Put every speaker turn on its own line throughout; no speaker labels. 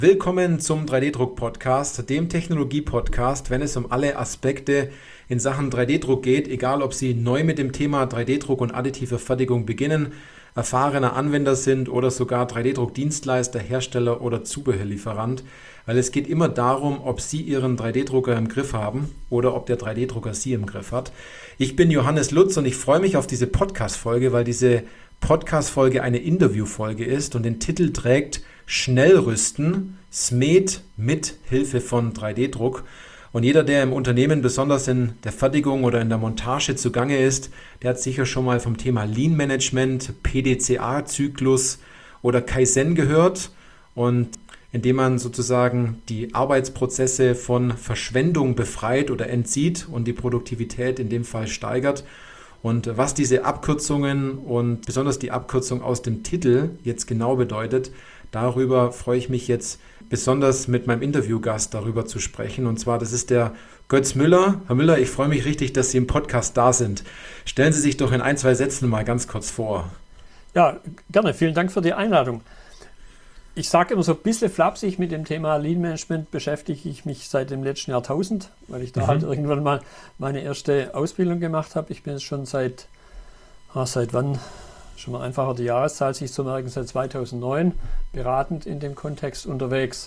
Willkommen zum 3D-Druck-Podcast, dem Technologie-Podcast, wenn es um alle Aspekte in Sachen 3D-Druck geht, egal ob Sie neu mit dem Thema 3D-Druck und additive Fertigung beginnen, erfahrener Anwender sind oder sogar 3D-Druck-Dienstleister, Hersteller oder Zubehörlieferant, weil es geht immer darum, ob Sie Ihren 3D-Drucker im Griff haben oder ob der 3D-Drucker Sie im Griff hat. Ich bin Johannes Lutz und ich freue mich auf diese Podcast-Folge, weil diese Podcast-Folge eine Interview-Folge ist und den Titel trägt Schnellrüsten, SMED mit Hilfe von 3D-Druck. Und jeder, der im Unternehmen besonders in der Fertigung oder in der Montage zugange ist, der hat sicher schon mal vom Thema Lean Management, PDCA-Zyklus oder Kaizen gehört. Und indem man sozusagen die Arbeitsprozesse von Verschwendung befreit oder entzieht und die Produktivität in dem Fall steigert. Und was diese Abkürzungen und besonders die Abkürzung aus dem Titel jetzt genau bedeutet, darüber freue ich mich jetzt besonders mit meinem Interviewgast darüber zu sprechen. Und zwar, das ist der Götz Müller. Herr Müller, ich freue mich richtig, dass Sie im Podcast da sind. Stellen Sie sich doch in 1, 2 Sätzen mal ganz kurz vor.
Ja, gerne. Vielen Dank für die Einladung. Ich sage immer so ein bisschen flapsig, mit dem Thema Lean Management beschäftige ich mich seit dem letzten Jahrtausend, weil ich da halt irgendwann mal meine erste Ausbildung gemacht habe. Ich bin jetzt schon seit wann? Schon mal einfacher die Jahreszahl sich zu merken, seit 2009 beratend in dem Kontext unterwegs.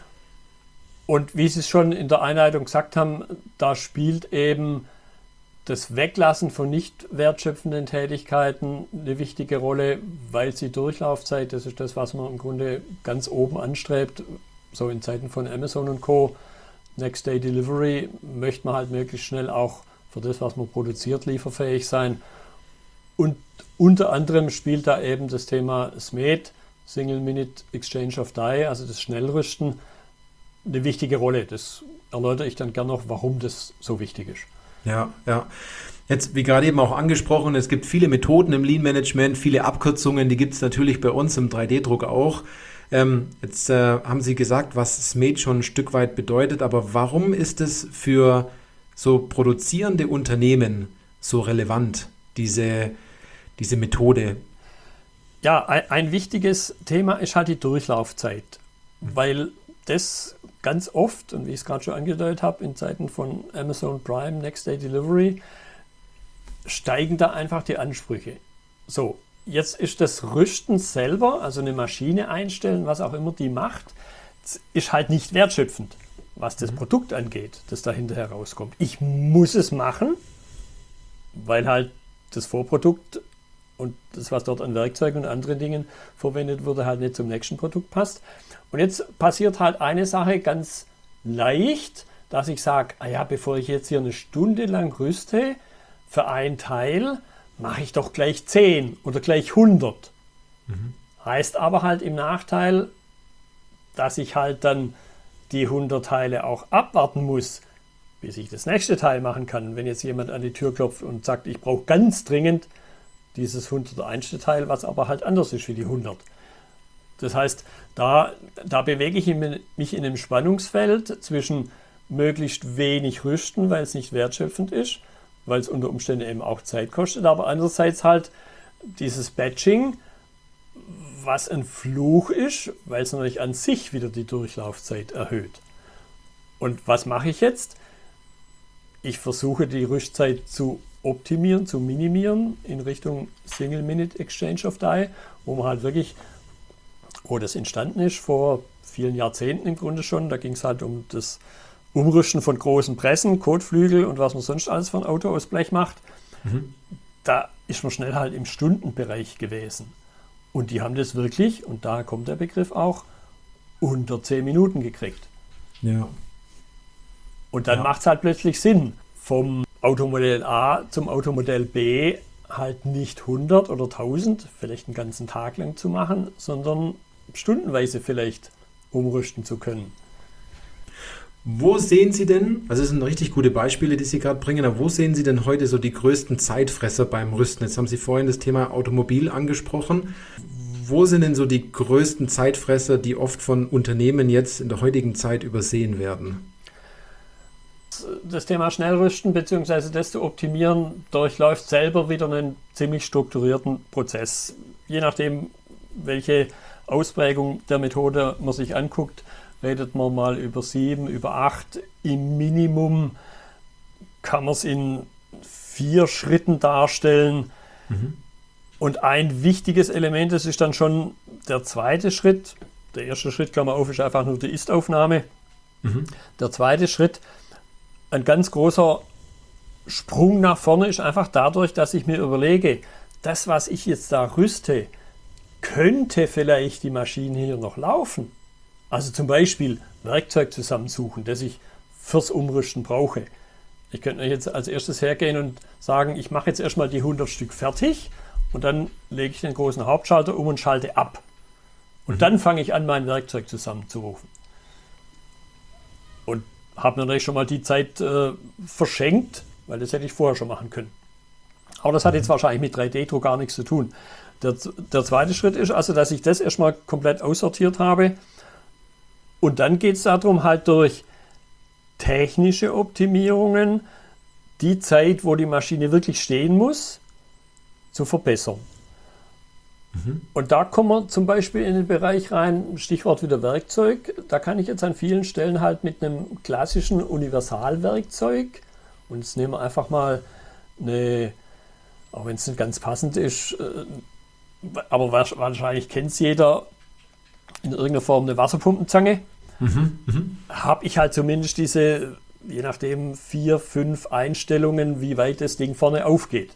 Und wie Sie es schon in der Einleitung gesagt haben, da spielt eben das Weglassen von nicht wertschöpfenden Tätigkeiten eine wichtige Rolle, weil die Durchlaufzeit, das ist das, was man im Grunde ganz oben anstrebt, so in Zeiten von Amazon und Co. Next Day Delivery möchte man halt möglichst schnell auch für das, was man produziert, lieferfähig sein. Und unter anderem spielt da eben das Thema SMED, Single Minute Exchange of Die, also das Schnellrüsten, eine wichtige Rolle. Das erläutere ich dann gerne noch, warum das so wichtig ist.
Ja. Jetzt, wie gerade eben auch angesprochen, es gibt viele Methoden im Lean Management, viele Abkürzungen, die gibt es natürlich bei uns im 3D-Druck auch. Jetzt haben Sie gesagt, was SMED schon ein Stück weit bedeutet, aber warum ist es für so produzierende Unternehmen so relevant, diese Methode?
Ja, ein wichtiges Thema ist halt die Durchlaufzeit, weil das ganz oft, und wie ich es gerade schon angedeutet habe, in Zeiten von Amazon Prime, Next Day Delivery, steigen da einfach die Ansprüche. So, jetzt ist das Rüsten selber, also eine Maschine einstellen, was auch immer die macht, ist halt nicht wertschöpfend, was das Produkt angeht, das da hinterher rauskommt. Ich muss es machen, weil halt das Vorprodukt und das, was dort an Werkzeugen und anderen Dingen verwendet wurde, halt nicht zum nächsten Produkt passt. Und jetzt passiert halt eine Sache ganz leicht, dass ich sage, bevor ich jetzt hier eine Stunde lang rüste, für ein Teil mache ich doch gleich 10 oder gleich 100. Heißt aber halt im Nachteil, dass ich halt dann die 100 Teile auch abwarten muss, bis ich das nächste Teil machen kann. Wenn jetzt jemand an die Tür klopft und sagt, ich brauche ganz dringend dieses 101. Teil, was aber halt anders ist wie die 100. Das heißt, da bewege ich mich in einem Spannungsfeld zwischen möglichst wenig rüsten, weil es nicht wertschöpfend ist, weil es unter Umständen eben auch Zeit kostet, aber andererseits halt dieses Batching, was ein Fluch ist, weil es natürlich an sich wieder die Durchlaufzeit erhöht. Und was mache ich jetzt? Ich versuche die Rüstzeit zu optimieren, zu minimieren in Richtung Single Minute Exchange of Die, wo man halt wirklich, wo das entstanden ist, vor vielen Jahrzehnten im Grunde schon. Da ging es halt um das Umrüsten von großen Pressen, Kotflügel und was man sonst alles von Auto aus Blech macht. Da ist man schnell halt im Stundenbereich gewesen. Und die haben das wirklich, und da kommt der Begriff auch, unter 10 Minuten gekriegt.
Ja.
Und dann macht es halt plötzlich Sinn, vom Automodell A zum Automodell B halt nicht 100 oder 1000, vielleicht einen ganzen Tag lang zu machen, sondern stundenweise vielleicht umrüsten zu können.
Wo sehen Sie denn, also das sind richtig gute Beispiele, die Sie gerade bringen, aber wo sehen Sie denn heute so die größten Zeitfresser beim Rüsten? Jetzt haben Sie vorhin das Thema Automobil angesprochen. Wo sind denn so die größten Zeitfresser, die oft von Unternehmen jetzt in der heutigen Zeit übersehen werden?
Das Thema Schnellrüsten bzw. das zu optimieren durchläuft selber wieder einen ziemlich strukturierten Prozess. Je nachdem, welche Ausprägung der Methode man sich anguckt, redet man mal über 7, über 8. Im Minimum kann man es in 4 Schritten darstellen. Und ein wichtiges Element, das ist dann schon der zweite Schritt. Der erste Schritt, Klammer auf, ist einfach nur die Ist-Aufnahme. Der zweite Schritt, ein ganz großer Sprung nach vorne, ist einfach dadurch, dass ich mir überlege, das, was ich jetzt da rüste, könnte vielleicht die Maschine hier noch laufen. Also zum Beispiel Werkzeug zusammensuchen, das ich fürs Umrüsten brauche. Ich könnte jetzt als erstes hergehen und sagen, ich mache jetzt erstmal die 100 Stück fertig und dann lege ich den großen Hauptschalter um und schalte ab. Und dann fange ich an, mein Werkzeug zusammenzurufen. Und habe natürlich schon mal die Zeit verschenkt, weil das hätte ich vorher schon machen können. Aber das hat jetzt wahrscheinlich mit 3D-Druck gar nichts zu tun. Der zweite Schritt ist also, dass ich das erstmal komplett aussortiert habe. Und dann geht es darum, halt durch technische Optimierungen die Zeit, wo die Maschine wirklich stehen muss, zu verbessern. Und da kommen wir zum Beispiel in den Bereich rein, Stichwort wieder Werkzeug. Da kann ich jetzt an vielen Stellen halt mit einem klassischen Universalwerkzeug, und jetzt nehmen wir einfach mal eine, auch wenn es nicht ganz passend ist, aber wahrscheinlich kennt es jeder, in irgendeiner Form eine Wasserpumpenzange, habe ich halt zumindest diese, je nachdem, 4, 5 Einstellungen, wie weit das Ding vorne aufgeht.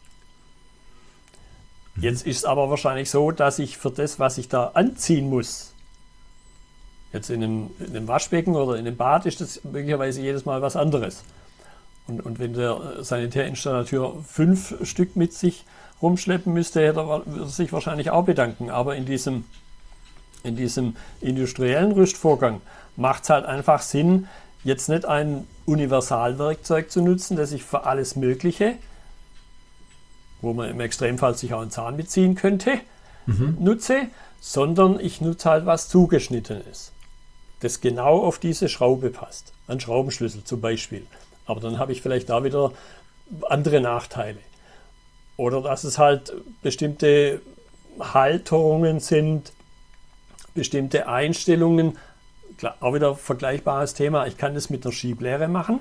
Jetzt ist es aber wahrscheinlich so, dass ich für das, was ich da anziehen muss, jetzt in einem Waschbecken oder in einem Bad, ist das möglicherweise jedes Mal was anderes. Und wenn der Sanitärinstallateur 5 Stück mit sich rumschleppen müsste, würde er sich wahrscheinlich auch bedanken. Aber in diesem industriellen Rüstvorgang macht es halt einfach Sinn, jetzt nicht ein Universalwerkzeug zu nutzen, das ich für alles Mögliche, wo man im Extremfall sich auch einen Zahn mitziehen könnte, nutze, sondern ich nutze halt was Zugeschnittenes, das genau auf diese Schraube passt. Ein Schraubenschlüssel zum Beispiel. Aber dann habe ich vielleicht da wieder andere Nachteile. Oder dass es halt bestimmte Halterungen sind, bestimmte Einstellungen. Klar, auch wieder vergleichbares Thema. Ich kann das mit einer Schieblehre machen.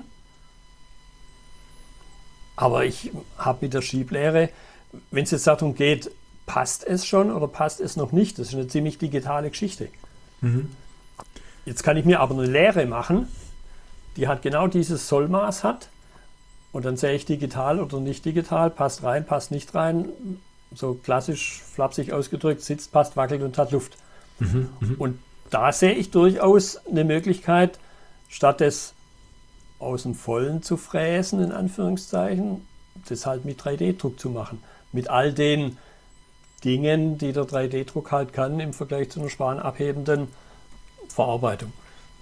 Aber ich habe mit der Schieblehre, wenn es jetzt darum geht, passt es schon oder passt es noch nicht? Das ist eine ziemlich digitale Geschichte. Jetzt kann ich mir aber eine Lehre machen, die halt genau dieses Sollmaß hat. Und dann sehe ich digital oder nicht digital, passt rein, passt nicht rein. So klassisch, flapsig ausgedrückt, sitzt, passt, wackelt und hat Luft. Und da sehe ich durchaus eine Möglichkeit, statt des aus dem Vollen zu fräsen, in Anführungszeichen, das halt mit 3D-Druck zu machen. Mit all den Dingen, die der 3D-Druck halt kann, im Vergleich zu einer spanabhebenden Verarbeitung.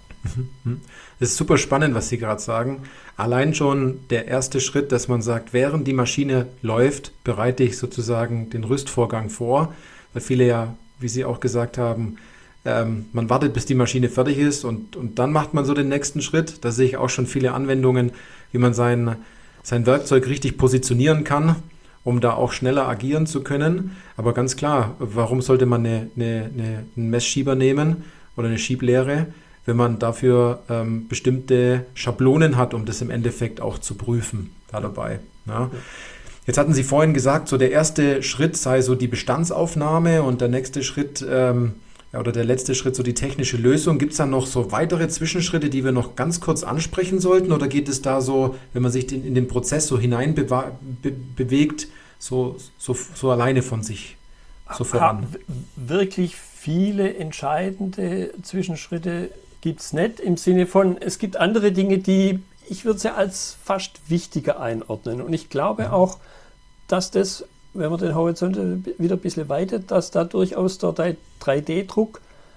Das ist super spannend, was Sie gerade sagen. Allein schon der erste Schritt, dass man sagt, während die Maschine läuft, bereite ich sozusagen den Rüstvorgang vor, weil viele ja, wie Sie auch gesagt haben, man wartet, bis die Maschine fertig ist und dann macht man so den nächsten Schritt. Da sehe ich auch schon viele Anwendungen, wie man sein Werkzeug richtig positionieren kann, um da auch schneller agieren zu können. Aber ganz klar, warum sollte man einen Messschieber nehmen oder eine Schieblehre, wenn man dafür bestimmte Schablonen hat, um das im Endeffekt auch zu prüfen da dabei. Ja. Jetzt hatten Sie vorhin gesagt, so der erste Schritt sei so die Bestandsaufnahme und der nächste Schritt oder der letzte Schritt so die technische Lösung. Gibt es da noch so weitere Zwischenschritte, die wir noch ganz kurz ansprechen sollten? Oder geht es da so, wenn man sich in den Prozess so hinein bewegt, so alleine von sich so voran?
Wirklich viele entscheidende Zwischenschritte gibt es nicht, im Sinne von, es gibt andere Dinge, die ich würde sie als fast wichtiger einordnen. Und ich glaube auch, dass das, wenn man den Horizont wieder ein bisschen weitet, dass da durchaus der 3D-Druck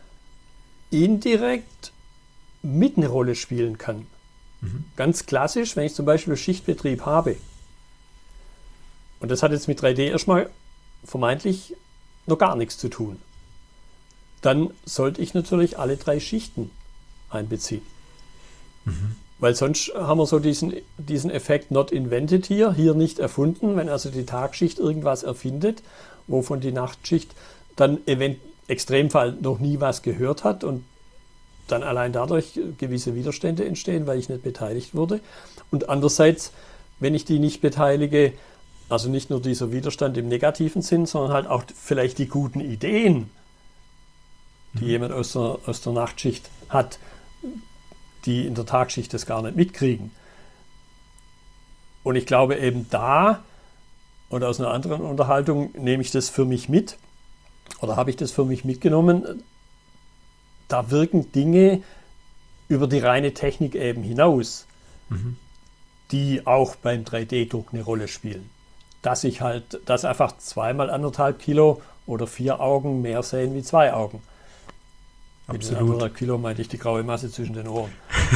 indirekt mit eine Rolle spielen kann. Ganz klassisch, wenn ich zum Beispiel Schichtbetrieb habe. Und das hat jetzt mit 3D erstmal vermeintlich noch gar nichts zu tun. Dann sollte ich natürlich alle 3 Schichten einbeziehen. Weil sonst haben wir so diesen Effekt not invented hier nicht erfunden, wenn also die Tagschicht irgendwas erfindet, wovon die Nachtschicht dann Extremfall noch nie was gehört hat und dann allein dadurch gewisse Widerstände entstehen, weil ich nicht beteiligt wurde. Und andererseits, wenn ich die nicht beteilige, also nicht nur dieser Widerstand im negativen Sinn, sondern halt auch vielleicht die guten Ideen, die jemand aus der Nachtschicht hat, die in der Tagschicht das gar nicht mitkriegen. Und ich glaube eben da, oder aus einer anderen Unterhaltung nehme ich das für mich mit, oder habe ich das für mich mitgenommen, da wirken Dinge über die reine Technik eben hinaus, die auch beim 3D-Druck eine Rolle spielen. Dass einfach 2 mal 1,5 Kilo oder 4 Augen mehr sehen wie 2 Augen.
Absolut.
Mit 1,5 Kilo meinte ich die graue Masse zwischen den Ohren.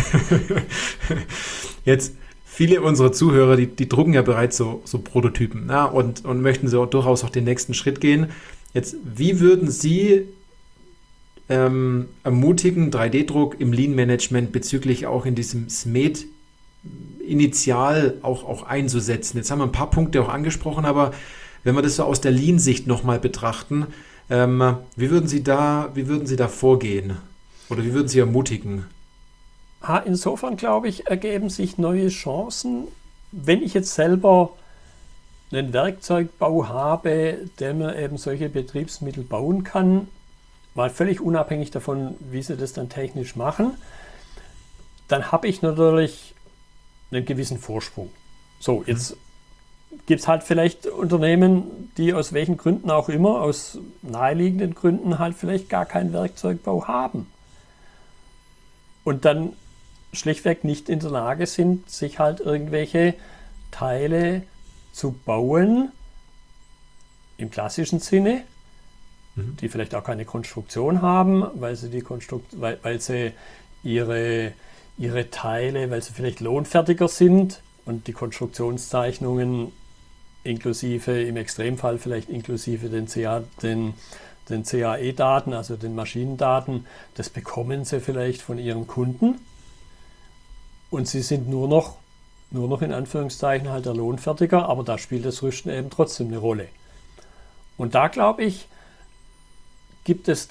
Jetzt, viele unserer Zuhörer, die drucken ja bereits so Prototypen, ja, und möchten so durchaus auch den nächsten Schritt gehen. Jetzt, wie würden Sie ermutigen, 3D-Druck im Lean-Management bezüglich auch in diesem SMED initial auch einzusetzen? Jetzt haben wir ein paar Punkte auch angesprochen, aber wenn wir das so aus der Lean-Sicht nochmal betrachten, wie würden Sie da vorgehen? Oder wie würden Sie ermutigen?
Insofern, glaube ich, ergeben sich neue Chancen, wenn ich jetzt selber einen Werkzeugbau habe, der mir eben solche Betriebsmittel bauen kann, mal völlig unabhängig davon, wie sie das dann technisch machen, dann habe ich natürlich einen gewissen Vorsprung. So, jetzt gibt es halt vielleicht Unternehmen, die aus welchen Gründen auch immer, aus naheliegenden Gründen halt vielleicht gar keinen Werkzeugbau haben. Und dann schlichtweg nicht in der Lage sind, sich halt irgendwelche Teile zu bauen, im klassischen Sinne, die vielleicht auch keine Konstruktion haben, weil sie ihre Teile, weil sie vielleicht lohnfertiger sind und die Konstruktionszeichnungen inklusive, im Extremfall vielleicht inklusive den CAE-Daten, also den Maschinendaten, das bekommen sie vielleicht von ihrem Kunden und sie sind nur noch in Anführungszeichen halt der Lohnfertiger, aber da spielt das Rüsten eben trotzdem eine Rolle. Und da glaube ich, gibt es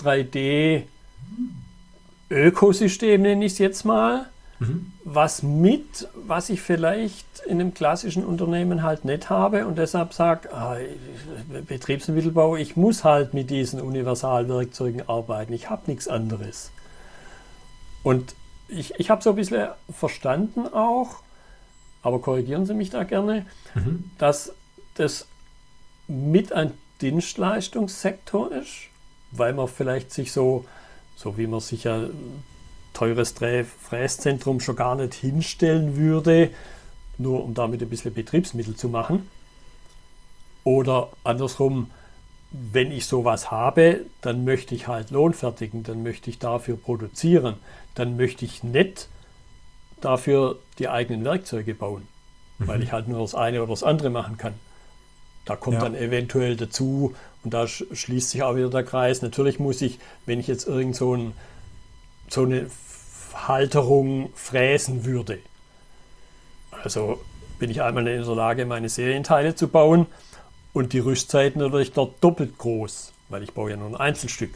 3D-Ökosystem, nenne ich es jetzt mal, was ich vielleicht in einem klassischen Unternehmen halt nicht habe und deshalb sage, Betriebsmittelbau, ich muss halt mit diesen Universalwerkzeugen arbeiten, ich habe nichts anderes. Und ich habe so ein bisschen verstanden auch, aber korrigieren Sie mich da gerne, dass das mit ein Dienstleistungssektor ist, weil man vielleicht sich so wie man sich ja teures Fräszentrum schon gar nicht hinstellen würde, nur um damit ein bisschen Betriebsmittel zu machen. Oder andersrum, wenn ich sowas habe, dann möchte ich halt lohnfertigen, dann möchte ich dafür produzieren, dann möchte ich nicht dafür die eigenen Werkzeuge bauen, weil ich halt nur das eine oder das andere machen kann. Da kommt dann eventuell dazu, und da schließt sich auch wieder der Kreis, natürlich muss ich, wenn ich jetzt irgend so eine Halterung fräsen würde, also bin ich einmal in der Lage, meine Serienteile zu bauen und die Rüstzeiten natürlich dort doppelt groß, weil ich baue ja nur ein Einzelstück.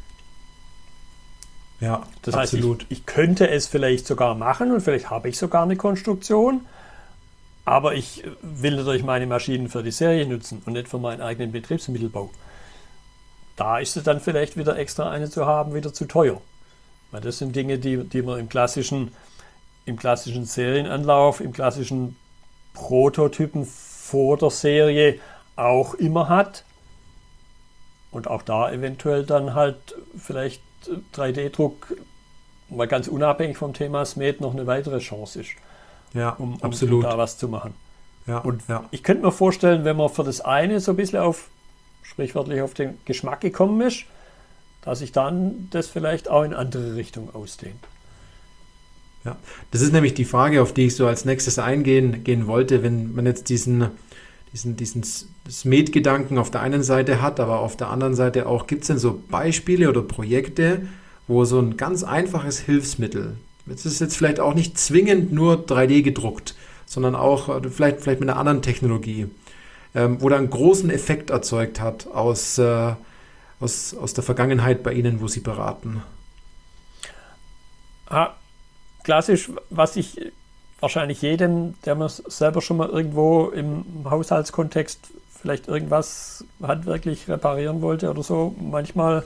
Ja,
das
absolut.
heißt, ich könnte es vielleicht sogar machen und vielleicht habe ich sogar eine Konstruktion, aber ich will natürlich meine Maschinen für die Serie nutzen und nicht für meinen eigenen Betriebsmittelbau. Da ist es dann vielleicht wieder extra eine zu haben, wieder zu teuer. Weil das sind Dinge, die man im klassischen Serienanlauf, im klassischen Prototypen vor der Serie auch immer hat. Und auch da eventuell dann halt vielleicht 3D-Druck, mal ganz unabhängig vom Thema SMED, noch eine weitere Chance ist.
Ja,
um
absolut.
Da was zu machen.
Ja,
und ich könnte mir vorstellen, wenn man für das eine so ein bisschen sprichwörtlich auf den Geschmack gekommen ist, dass sich dann das vielleicht auch in andere Richtung ausdehnt.
Ja, das ist nämlich die Frage, auf die ich so als nächstes eingehen wollte, wenn man jetzt diesen SMED-Gedanken auf der einen Seite hat, aber auf der anderen Seite auch, gibt es denn so Beispiele oder Projekte, wo so ein ganz einfaches Hilfsmittel, es ist jetzt vielleicht auch nicht zwingend nur 3D gedruckt, sondern auch vielleicht mit einer anderen Technologie, wo da einen großen Effekt erzeugt hat aus der Vergangenheit bei Ihnen, wo Sie beraten?
Klassisch, was ich wahrscheinlich jedem, der man selber schon mal irgendwo im Haushaltskontext vielleicht irgendwas handwerklich reparieren wollte oder so, manchmal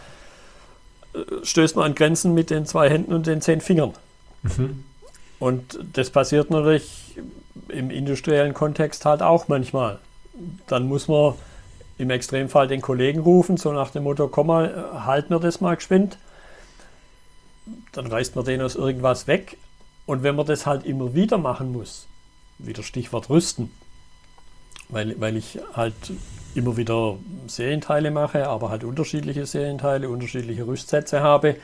stößt man an Grenzen mit den 2 Händen und den 10 Fingern. Und das passiert natürlich im industriellen Kontext halt auch manchmal. Dann muss man im Extremfall den Kollegen rufen, so nach dem Motto, komm mal, halt mir das mal geschwind. Dann reißt man den aus irgendwas weg. Und wenn man das halt immer wieder machen muss, wieder Stichwort Rüsten, weil ich halt immer wieder Serienteile mache, aber halt unterschiedliche Serienteile, unterschiedliche Rüstsätze habe,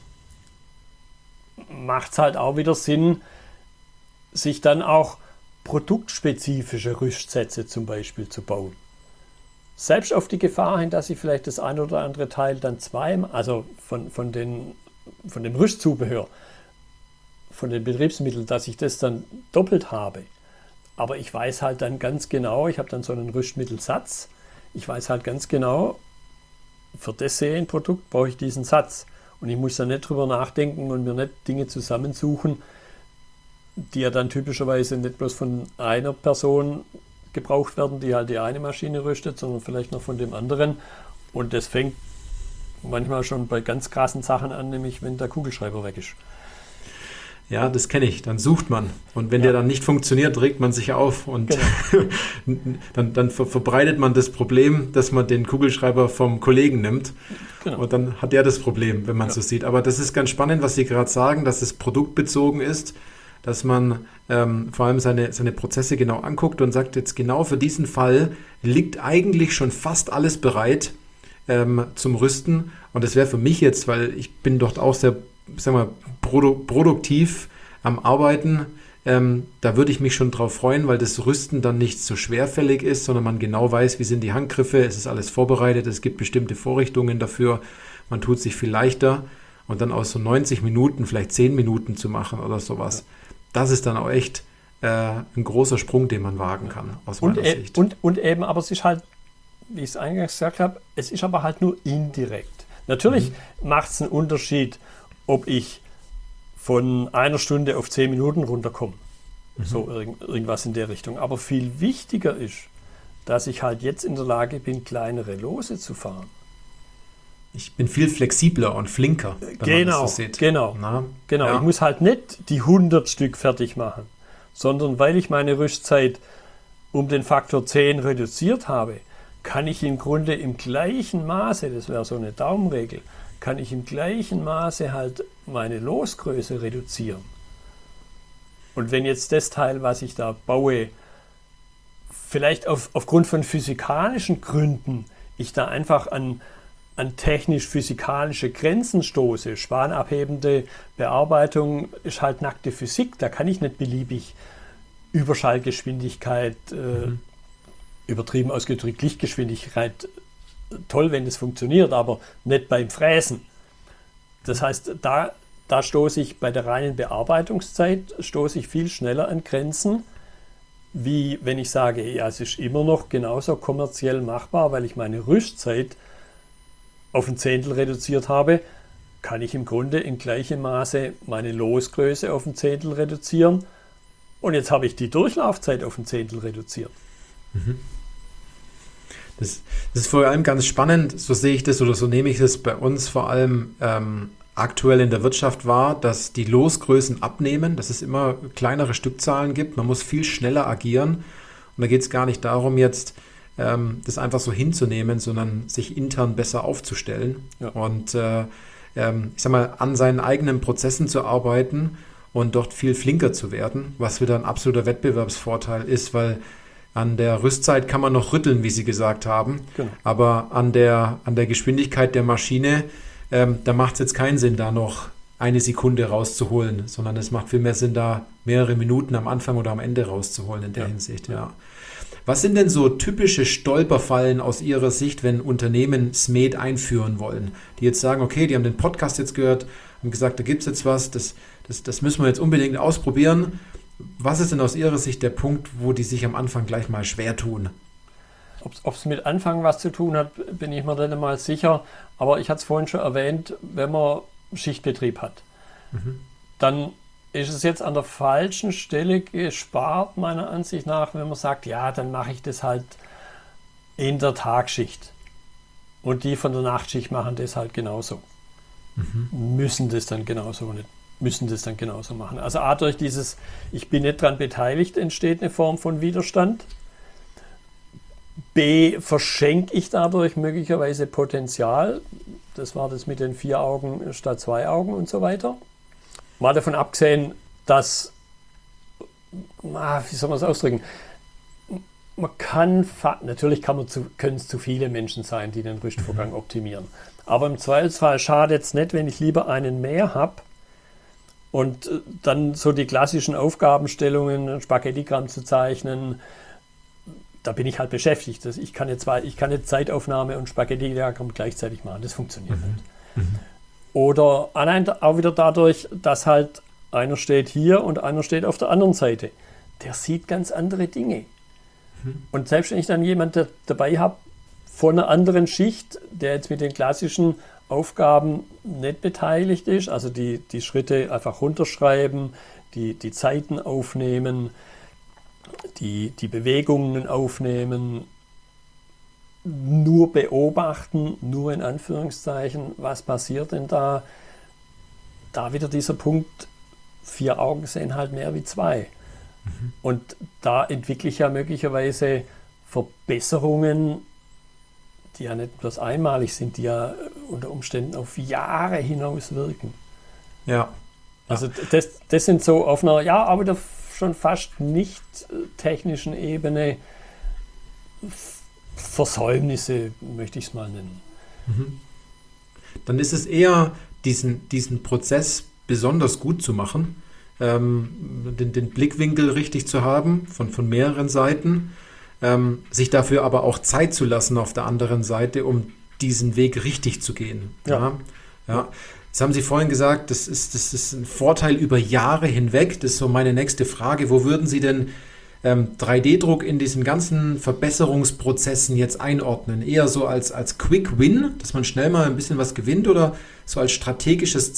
macht es halt auch wieder Sinn, sich dann auch produktspezifische Rüstsätze zum Beispiel zu bauen. Selbst auf die Gefahr hin, dass ich vielleicht das ein oder andere Teil dann also von dem Rüstzubehör, von den Betriebsmitteln, dass ich das dann doppelt habe. Aber ich weiß halt dann ganz genau, ich habe dann so einen Rüstmittelsatz, ich weiß halt ganz genau, für das Serienprodukt brauche ich diesen Satz. Und ich muss dann nicht drüber nachdenken und mir nicht Dinge zusammensuchen, die ja dann typischerweise nicht bloß von einer Person gebraucht werden, die halt die eine Maschine rüstet, sondern vielleicht noch von dem anderen. Und das fängt manchmal schon bei ganz krassen Sachen an, nämlich wenn der Kugelschreiber weg ist.
Ja, das kenne ich. Dann sucht man. Und wenn der dann nicht funktioniert, regt man sich auf und dann verbreitet man das Problem, dass man den Kugelschreiber vom Kollegen nimmt. Genau. Und dann hat der das Problem, wenn man es so sieht. Aber das ist ganz spannend, was Sie gerade sagen, dass es produktbezogen ist, dass man vor allem seine Prozesse genau anguckt und sagt, jetzt genau für diesen Fall liegt eigentlich schon fast alles bereit zum Rüsten. Und das wäre für mich jetzt, weil ich bin dort auch sehr, sagen wir, produktiv am Arbeiten, da würde ich mich schon drauf freuen, weil das Rüsten dann nicht so schwerfällig ist, sondern man genau weiß, wie sind die Handgriffe, es ist alles vorbereitet, es gibt bestimmte Vorrichtungen dafür, man tut sich viel leichter und dann aus so 90 Minuten vielleicht 10 Minuten zu machen oder sowas. Das ist dann auch echt ein großer Sprung, den man wagen kann, aus meiner Sicht. Und eben, aber es ist halt, wie ich es eingangs gesagt habe, es ist aber halt nur indirekt. Natürlich macht es einen Unterschied, ob ich von 1 Stunde auf 10 Minuten runterkomme. So irgendwas in der Richtung. Aber viel wichtiger ist, dass ich halt jetzt in der Lage bin, kleinere Lose zu fahren. Ich bin viel flexibler und flinker, wenn man das so sieht.
Genau. Ja. Ich muss halt nicht die 100 Stück fertig machen, sondern weil ich meine Rüstzeit um den Faktor 10 reduziert habe, kann ich im Grunde im gleichen Maße, das wäre so eine Daumenregel, kann ich im gleichen Maße halt meine Losgröße reduzieren. Und wenn jetzt das Teil, was ich da baue, vielleicht aufgrund von physikalischen Gründen ich da einfach an technisch-physikalische Grenzen stoße, spanabhebende Bearbeitung ist halt nackte Physik, da kann ich nicht beliebig Überschallgeschwindigkeit, übertrieben ausgedrückt Lichtgeschwindigkeit, toll, wenn das funktioniert, aber nicht beim Fräsen. Das heißt, da stoße ich bei der reinen Bearbeitungszeit viel schneller an Grenzen, wie wenn ich sage, ja, es ist immer noch genauso kommerziell machbar, weil ich meine Rüstzeit auf ein Zehntel reduziert habe, kann ich im Grunde in gleichem Maße meine Losgröße auf ein Zehntel reduzieren und jetzt habe ich die Durchlaufzeit auf ein Zehntel reduziert.
Das ist vor allem ganz spannend, so sehe ich das oder so nehme ich das bei uns vor allem aktuell in der Wirtschaft wahr, dass die Losgrößen abnehmen, dass es immer kleinere Stückzahlen gibt, man muss viel schneller agieren und da geht es gar nicht darum jetzt das einfach so hinzunehmen, sondern sich intern besser aufzustellen und ich sag mal, an seinen eigenen Prozessen zu arbeiten und dort viel flinker zu werden, was wieder ein absoluter Wettbewerbsvorteil ist, weil an der Rüstzeit kann man noch rütteln, wie Sie gesagt haben, aber an der Geschwindigkeit der Maschine, da macht es jetzt keinen Sinn, da noch 1 Sekunde rauszuholen, sondern es macht viel mehr Sinn, da mehrere Minuten am Anfang oder am Ende rauszuholen in der Hinsicht. Ja. Was sind denn so typische Stolperfallen aus Ihrer Sicht, wenn Unternehmen SMED einführen wollen? Die jetzt sagen, okay, die haben den Podcast jetzt gehört, haben gesagt, da gibt es jetzt was, das müssen wir jetzt unbedingt ausprobieren. Was ist denn aus Ihrer Sicht der Punkt, wo die sich am Anfang gleich mal schwer tun?
Ob es mit Anfang was zu tun hat, bin ich mir nicht einmal sicher. Aber ich hatte es vorhin schon erwähnt, wenn man Schichtbetrieb hat. dann ist es jetzt an der falschen Stelle gespart, meiner Ansicht nach, wenn man sagt, ja, dann mache ich das halt in der Tagschicht. Und die von der Nachtschicht machen das halt genauso. Müssen das dann genauso machen. Also A, durch dieses, ich bin nicht dran beteiligt, entsteht eine Form von Widerstand. B, verschenke ich dadurch möglicherweise Potenzial. Das war das mit den 4 Augen statt 2 Augen und so weiter. Mal davon abgesehen, dass, wie soll man es ausdrücken, natürlich können es zu viele Menschen sein, die den Rüstvorgang optimieren. Aber im Zweifelsfall schadet es nicht, wenn ich lieber einen mehr habe und dann so die klassischen Aufgabenstellungen, ein Spaghettigramm zu zeichnen, da bin ich halt beschäftigt. Ich kann jetzt Zeitaufnahme und Spaghettigramm gleichzeitig machen. Das funktioniert nicht. Oder allein auch wieder dadurch, dass halt einer steht hier und einer steht auf der anderen Seite. Der sieht ganz andere Dinge. Und selbst wenn ich dann jemanden dabei habe von einer anderen Schicht, der jetzt mit den klassischen Aufgaben nicht beteiligt ist, also die Schritte einfach runterschreiben, die Zeiten aufnehmen, die Bewegungen aufnehmen, nur beobachten, nur in Anführungszeichen, was passiert denn da? Da wieder dieser Punkt, 4 Augen sehen halt mehr wie 2. Und da entwickle ich ja möglicherweise Verbesserungen, die ja nicht bloß einmalig sind, die ja unter Umständen auf Jahre hinaus wirken.
Ja.
Also das sind so auf einer, aber wieder schon fast nicht technischen Ebene Versäumnisse, möchte ich es mal nennen.
Dann ist es eher, diesen Prozess besonders gut zu machen, den Blickwinkel richtig zu haben von mehreren Seiten, sich dafür aber auch Zeit zu lassen auf der anderen Seite, um diesen Weg richtig zu gehen. Ja. Das haben Sie vorhin gesagt, das ist ein Vorteil über Jahre hinweg. Das ist so meine nächste Frage. Wo würden Sie denn 3D-Druck in diesen ganzen Verbesserungsprozessen jetzt einordnen? Eher so als Quick Win, dass man schnell mal ein bisschen was gewinnt, oder so als strategisches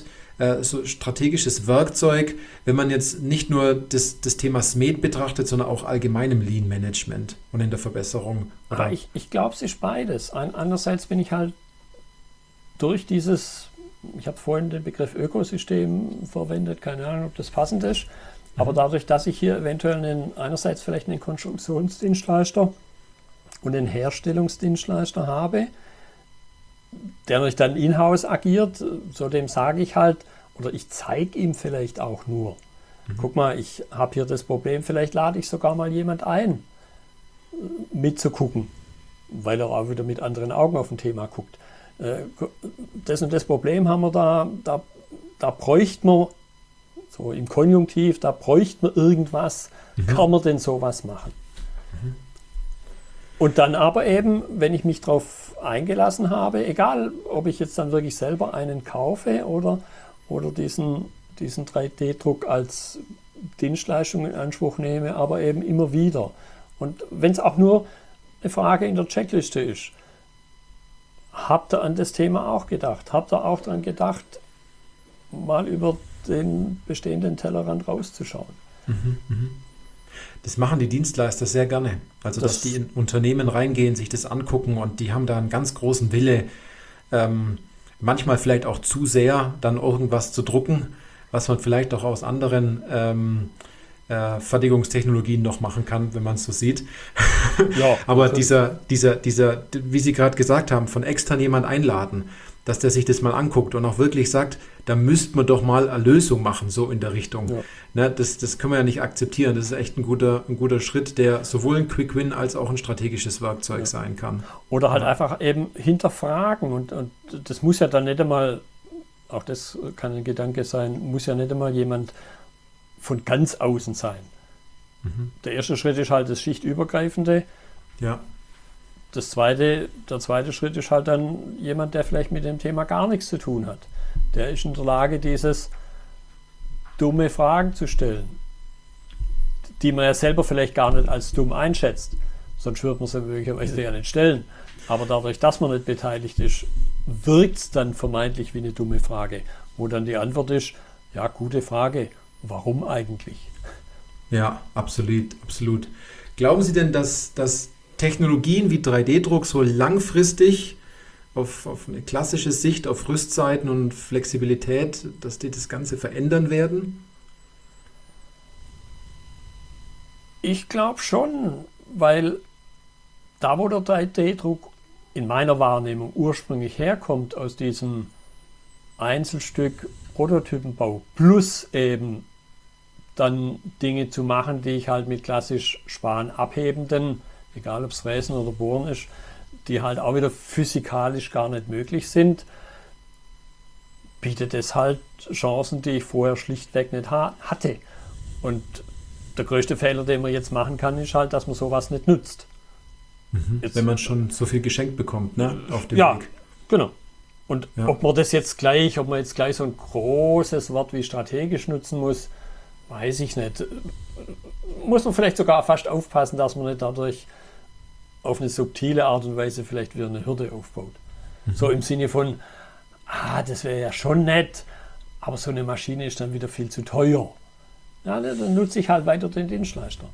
Werkzeug, wenn man jetzt nicht nur das Thema SMED betrachtet, sondern auch allgemein im Lean-Management und in der Verbesserung?
Aber ich glaube, es ist beides. Andererseits bin ich halt durch dieses, ich habe vorhin den Begriff Ökosystem verwendet, keine Ahnung, ob das passend ist, aber dadurch, dass ich hier eventuell einerseits vielleicht einen Konstruktionsdienstleister und einen Herstellungsdienstleister habe, der natürlich dann in-house agiert, so dem sage ich halt, oder ich zeige ihm vielleicht auch nur, guck mal, ich habe hier das Problem, vielleicht lade ich sogar mal jemand ein, mitzugucken, weil er auch wieder mit anderen Augen auf ein Thema guckt. Das und das Problem haben wir da bräuchte man, so im Konjunktiv, da bräuchte man irgendwas, kann man denn sowas machen? Und dann aber eben, wenn ich mich darauf eingelassen habe, egal ob ich jetzt dann wirklich selber einen kaufe oder diesen 3D-Druck als Dienstleistung in Anspruch nehme, aber eben immer wieder. Und wenn es auch nur eine Frage in der Checkliste ist, habt ihr an das Thema auch gedacht? Habt ihr auch daran gedacht, mal über den bestehenden Tellerrand rauszuschauen?
Das machen die Dienstleister sehr gerne. Also, dass die in Unternehmen reingehen, sich das angucken, und die haben da einen ganz großen Wille, manchmal vielleicht auch zu sehr, dann irgendwas zu drucken, was man vielleicht auch aus anderen Fertigungstechnologien noch machen kann, wenn man es so sieht. Ja, aber dieser, wie Sie gerade gesagt haben, von extern jemand einladen, dass der sich das mal anguckt und auch wirklich sagt, da müsste man doch mal eine Lösung machen, so in der Richtung. Ja. Ne, das können wir ja nicht akzeptieren. Das ist echt ein guter Schritt, der sowohl ein Quick-Win als auch ein strategisches Werkzeug sein kann.
Oder halt einfach eben hinterfragen. Und das muss ja dann nicht einmal, auch das kann ein Gedanke sein, muss ja nicht einmal jemand von ganz außen sein. Der erste Schritt ist halt das Schichtübergreifende.
Ja.
Der zweite Schritt ist halt dann jemand, der vielleicht mit dem Thema gar nichts zu tun hat. Der ist in der Lage, dieses dumme Fragen zu stellen, die man ja selber vielleicht gar nicht als dumm einschätzt. Sonst würde man sie möglicherweise ja nicht stellen. Aber dadurch, dass man nicht beteiligt ist, wirkt es dann vermeintlich wie eine dumme Frage, wo dann die Antwort ist, Ja, gute Frage. Warum eigentlich?
Ja, absolut, absolut. Glauben Sie denn, dass Technologien wie 3D-Druck so langfristig auf eine klassische Sicht auf Rüstzeiten und Flexibilität, dass die das Ganze verändern werden?
Ich glaube schon, weil da, wo der 3D-Druck in meiner Wahrnehmung ursprünglich herkommt, aus diesem Einzelstück Prototypenbau, plus eben dann Dinge zu machen, die ich halt mit klassisch spanabhebenden, egal ob es Fräsen oder Bohren ist, die halt auch wieder physikalisch gar nicht möglich sind, bietet es halt Chancen, die ich vorher schlichtweg nicht hatte. Und der größte Fehler, den man jetzt machen kann, ist halt, dass man sowas nicht nutzt.
Wenn man schon so viel geschenkt bekommt, ne, auf dem
Ja,
Weg.
genau. Und ob man jetzt gleich so ein großes Wort wie strategisch nutzen muss, weiß ich nicht. Muss man vielleicht sogar fast aufpassen, dass man nicht dadurch auf eine subtile Art und Weise vielleicht wieder eine Hürde aufbaut. So im Sinne von, das wäre ja schon nett, aber so eine Maschine ist dann wieder viel zu teuer. Ja, dann nutze ich halt weiter den Dienstleister.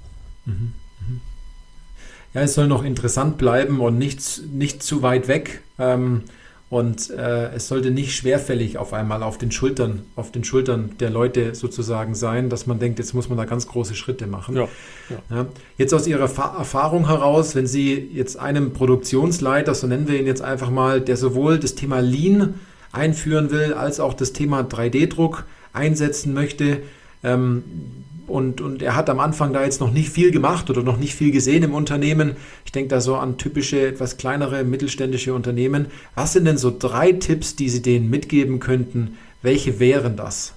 Ja, es soll noch interessant bleiben und nicht zu weit weg. Und es sollte nicht schwerfällig auf einmal auf den Schultern der Leute sozusagen sein, dass man denkt, jetzt muss man da ganz große Schritte machen.
Ja.
Ja. Jetzt aus Ihrer Erfahrung heraus, wenn Sie jetzt einem Produktionsleiter, so nennen wir ihn jetzt einfach mal, der sowohl das Thema Lean einführen will, als auch das Thema 3D-Druck einsetzen möchte, und er hat am Anfang da jetzt noch nicht viel gemacht oder noch nicht viel gesehen im Unternehmen. Ich denke da so an typische, etwas kleinere, mittelständische Unternehmen. Was sind denn so 3 Tipps, die Sie denen mitgeben könnten? Welche wären das?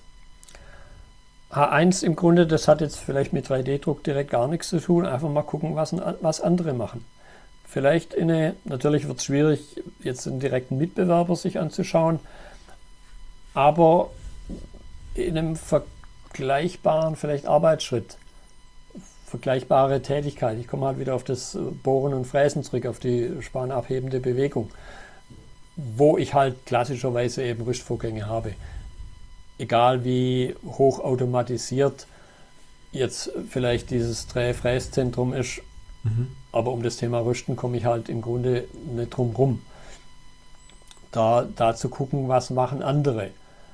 H1 im Grunde, das hat jetzt vielleicht mit 3D-Druck direkt gar nichts zu tun. Einfach mal gucken, was andere machen. Vielleicht natürlich wird es schwierig, jetzt einen direkten Mitbewerber sich anzuschauen, aber in einem vergleichbaren vielleicht Arbeitsschritt, vergleichbare Tätigkeit. Ich komme halt wieder auf das Bohren und Fräsen zurück, auf die spanabhebende Bewegung, wo ich halt klassischerweise eben Rüstvorgänge habe. Egal wie hochautomatisiert jetzt vielleicht dieses Dreh-Fräszentrum ist, aber um das Thema Rüsten komme ich halt im Grunde nicht drum rum. Da zu gucken, was machen andere.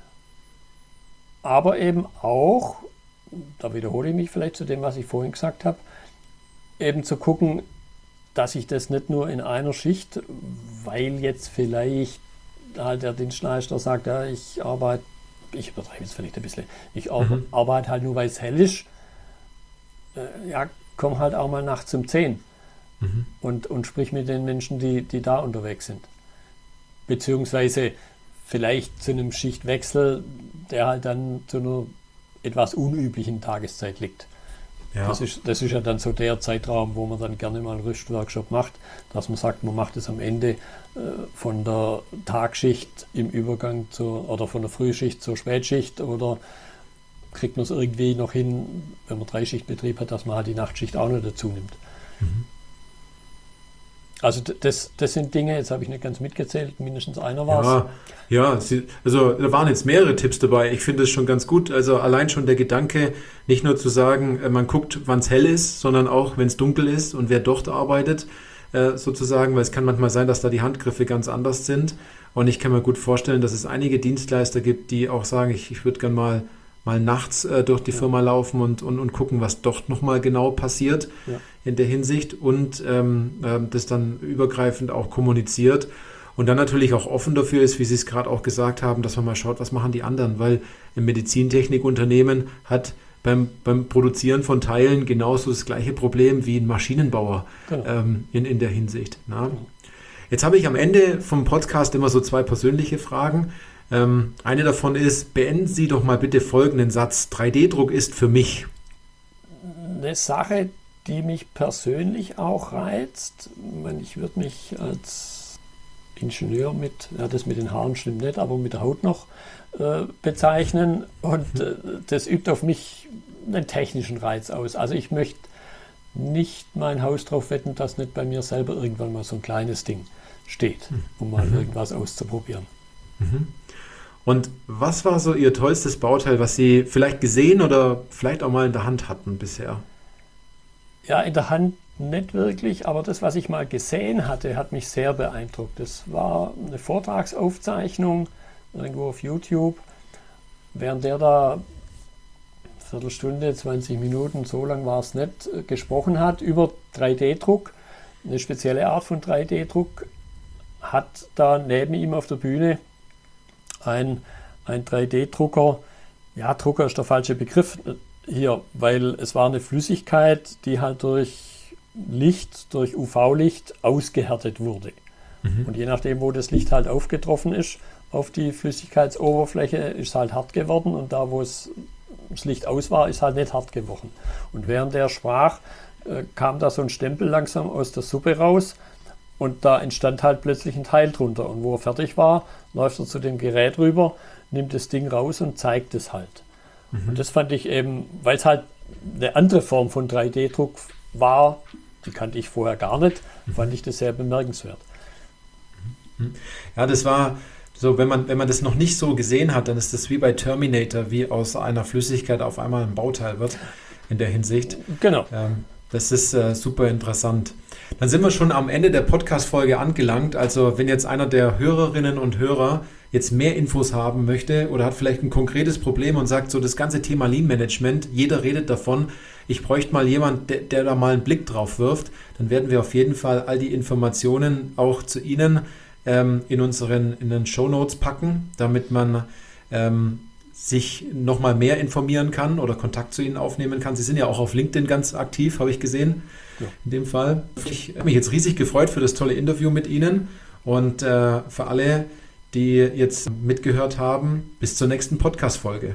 Aber eben auch, da wiederhole ich mich vielleicht zu dem, was ich vorhin gesagt habe, eben zu gucken, dass ich das nicht nur in einer Schicht, weil jetzt vielleicht halt der Dienstleister sagt, ja, ich übertreibe jetzt vielleicht ein bisschen, ich arbeite halt nur, weil es hell ist, komm halt auch mal nachts um 10 und sprich mit den Menschen, die da unterwegs sind. Beziehungsweise vielleicht zu einem Schichtwechsel, der halt dann zu einer etwas unüblichen Tageszeit liegt. Ja. Das ist ja dann so der Zeitraum, wo man dann gerne mal einen Rüstworkshop macht, dass man sagt, man macht es am Ende von der Tagschicht im Übergang oder von der Frühschicht zur Spätschicht, oder kriegt man es irgendwie noch hin, wenn man 3-Schichtbetrieb hat, dass man halt die Nachtschicht auch noch dazu nimmt. Also das sind Dinge, jetzt habe ich nicht ganz mitgezählt, mindestens einer war es.
Ja, also da waren jetzt mehrere Tipps dabei. Ich finde es schon ganz gut. Also allein schon der Gedanke, nicht nur zu sagen, man guckt, wann es hell ist, sondern auch, wenn es dunkel ist und wer dort arbeitet, sozusagen, weil es kann manchmal sein, dass da die Handgriffe ganz anders sind. Und ich kann mir gut vorstellen, dass es einige Dienstleister gibt, die auch sagen, ich würde gerne mal nachts durch die Firma laufen und gucken, was dort nochmal genau passiert in der Hinsicht, und das dann übergreifend auch kommuniziert und dann natürlich auch offen dafür ist, wie Sie es gerade auch gesagt haben, dass man mal schaut, was machen die anderen, weil ein Medizintechnikunternehmen hat beim Produzieren von Teilen genauso das gleiche Problem wie ein Maschinenbauer in der Hinsicht. Na? Jetzt habe ich am Ende vom Podcast immer so 2 persönliche Fragen. Eine davon ist, beenden Sie doch mal bitte folgenden Satz: 3D-Druck ist für mich
eine Sache, die mich persönlich auch reizt. Ich würde mich als Ingenieur das mit den Haaren stimmt nicht, aber mit der Haut noch bezeichnen, und das übt auf mich einen technischen Reiz aus. Also ich möchte nicht mein Haus drauf wetten, dass nicht bei mir selber irgendwann mal so ein kleines Ding steht, um mal irgendwas auszuprobieren.
Und was war so Ihr tollstes Bauteil, was Sie vielleicht gesehen oder vielleicht auch mal in der Hand hatten bisher?
Ja, in der Hand nicht wirklich, aber das, was ich mal gesehen hatte, hat mich sehr beeindruckt. Das war eine Vortragsaufzeichnung irgendwo auf YouTube, während der da Viertelstunde, 20 Minuten, so lang war es nicht, gesprochen hat über 3D-Druck. Eine spezielle Art von 3D-Druck hat da neben ihm auf der Bühne ein 3D-Drucker, ja, Drucker ist der falsche Begriff hier, weil es war eine Flüssigkeit, die halt durch Licht, durch UV-Licht ausgehärtet wurde. Und je nachdem, wo das Licht halt aufgetroffen ist, auf die Flüssigkeitsoberfläche, ist es halt hart geworden und da, wo das Licht aus war, ist halt nicht hart geworden. Und während der sprach, kam da so ein Stempel langsam aus der Suppe raus und da entstand halt plötzlich ein Teil drunter. Und wo er fertig war, läuft er zu dem Gerät rüber, nimmt das Ding raus und zeigt es halt. Und das fand ich eben, weil es halt eine andere Form von 3D-Druck war, die kannte ich vorher gar nicht, fand ich das sehr bemerkenswert.
Ja, das war so, wenn man das noch nicht so gesehen hat, dann ist das wie bei Terminator, wie aus einer Flüssigkeit auf einmal ein Bauteil wird in der Hinsicht.
Genau.
Das ist super interessant. Dann sind wir schon am Ende der Podcast-Folge angelangt. Also wenn jetzt einer der Hörerinnen und Hörer jetzt mehr Infos haben möchte oder hat vielleicht ein konkretes Problem und sagt, so das ganze Thema Lean-Management, jeder redet davon, ich bräuchte mal jemand, der da mal einen Blick drauf wirft, dann werden wir auf jeden Fall all die Informationen auch zu Ihnen in den Shownotes packen, damit man sich nochmal mehr informieren kann oder Kontakt zu Ihnen aufnehmen kann. Sie sind ja auch auf LinkedIn ganz aktiv, habe ich gesehen, ja. In dem Fall. Ich habe mich jetzt riesig gefreut für das tolle Interview mit Ihnen und für alle, die jetzt mitgehört haben, bis zur nächsten Podcast-Folge.